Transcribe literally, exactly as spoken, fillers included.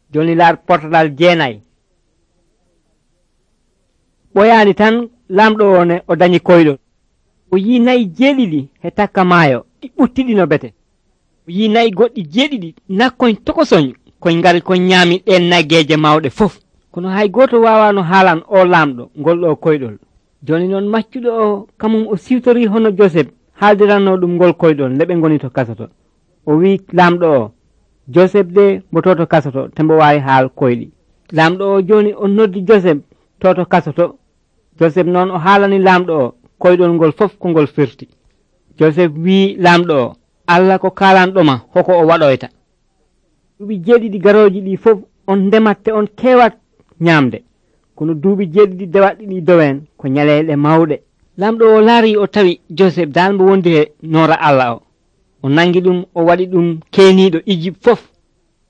joni laar portadal jeenayi ɓoyani tan lamɗo o ne o dañi koyɗol o yi nayi jeeɗiɗi he takka maayo ɗi ɓuttiɗino bete o yi nayi goɗɗi jeeɗiɗi nakkoñ tokosoñ koñ ngari koñ ñaami ɗen naggeje mawɗe fof kono hay goto wawano haalan o lamɗo ngol ɗo koyɗol joni noon maccuɗo o kamum o siwtori hono Joseph haaldiranno ɗum ngol koyɗol nde ɓe goni to kasoto o wi lamɗo o Joseph de mbo toto kasoto tembo wawi haal koyɗi lamɗo o joni o noddi Joseph toto kasoto Joseph noon o haalani lamɗo o koyɗol ngol fof ko ngol firti Joseph wi lamɗo o Allah ko kalanɗoma hoko o waɗoyta duuɓi jeeɗiɗi garoji ɗi fof on ndematte on kewat ñamde kono duuɓi jeeɗiɗi dewatɗi ɗi dowen ko ñaleɗe mawɗe lamɗo o laari o tawi Joseph dal mbo wondi he noora Allah o o nangi ɗum o waɗi ɗum keniɗo Égypte fof